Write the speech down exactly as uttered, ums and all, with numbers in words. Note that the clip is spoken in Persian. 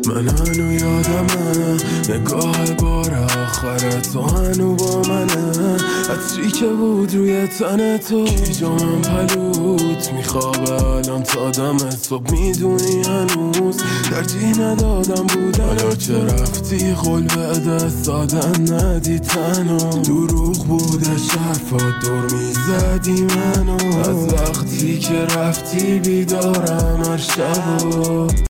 من هنو یادمه نگاه بار آخر تو هنو با منه، عطری که بود روی تن تو کی جام پلوت میخوابه الان تا دم صبح، میدونی هنوز ترجیح ندادم بودن. حالا که رفتی قول بده سادن ندی تنو، دروغ بوده شرفات دور میزدی منو، از وقتی که رفتی بیدارم هر شبو.